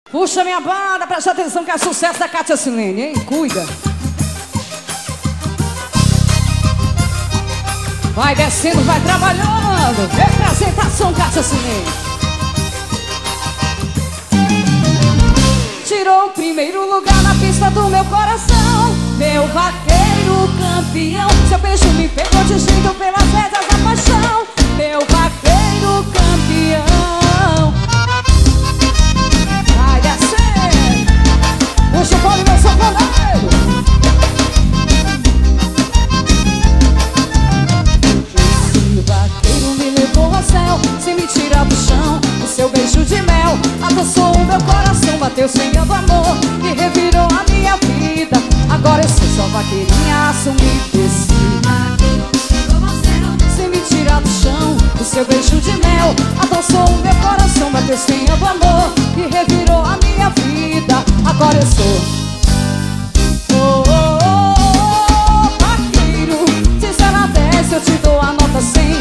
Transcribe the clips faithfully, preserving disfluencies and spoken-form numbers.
Puxa minha banda, presta atenção que é sucesso da Kátia Silene, hein? Cuida. Vai descendo, vai trabalhando. Representação Kátia Silene. Tirou o primeiro lugar na pista do meu coração. Meu vaqueiro campeão. Seu beijo me pegou de jeito pelas rédeas da paixão. Meu vaqueiro campeão. Vai descer. Puxa o fone, meu sanfoneiro. Esse vaqueiro me levou ao céu, sem me tirar do chão. O seu beijo de mel adoçou o meu coração, bateu senhando amor e revirou a minha vida. Agora eu sou só vaqueirinha, assumi desci. Sem me tirar do chão, o seu beijo de mel adoçou o meu coração, bateu senhando amor e revirou a minha vida. Agora eu sou oh, oh, oh, oh, vaqueiro. De zero a dez eu te dou a nota cem.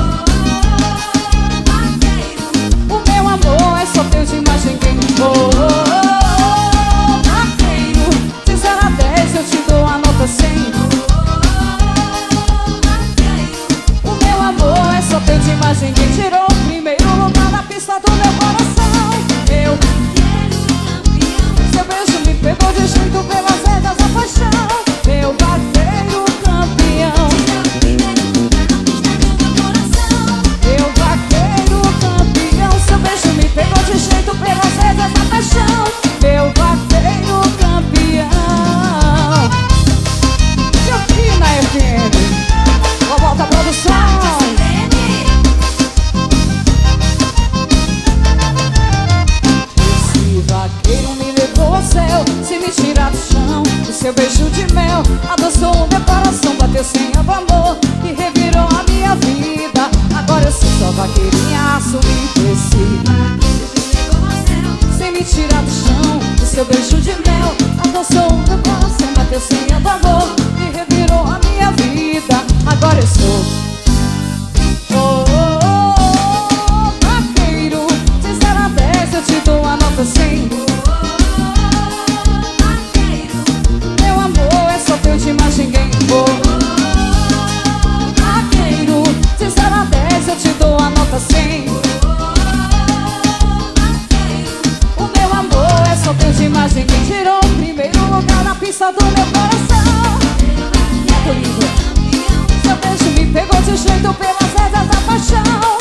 O meu amor é só teu, de mais ninguém. Oh, oh, oh, vaqueiro. De zero a dez eu te dou a nota cem. O meu amor é só teu, de mais ninguém. Tirou o primeiro lugar na pista do meu coração. Eu seu beijo me pegou de jeito pelas rédeas da paixão. Meu vaqueiro campeão. Meu vaqueiro campeão. Seu beijo me pegou de jeito pelas rédeas da paixão. Meu vaqueiro campeão. E aqui na F M, vou voltar a produção. Vaqueiro me levou ao céu, sem me tirar do chão. O seu beijo de mel adoçou o meu coração, bateu sem amor e revirou a minha vida. Agora eu sou só vaqueirinha, assumi desci. Sem me tirar do chão, o seu beijo de mel adoçou o meu coração, bateu sem amor e revirou a minha vida. Agora eu sou oh, oh, oh, oh, vaqueiro. De zero a dez eu te dou a nota cem. Meu amor é só teu, de mais ninguém. Oh, vaqueiro. De zero a dez eu te dou a nota cem. O meu amor é só teu, de mais ninguém. Tirou o primeiro lugar na pista do meu coração. Seu beijo me pegou de jeito pelas rédeas da paixão.